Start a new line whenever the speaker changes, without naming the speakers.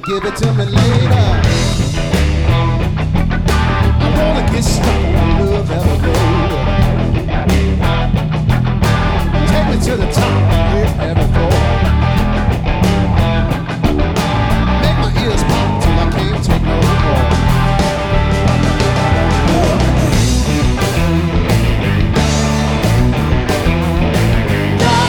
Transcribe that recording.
Give it to me later. I wanna get stuck on the love elevator. Take me to the top.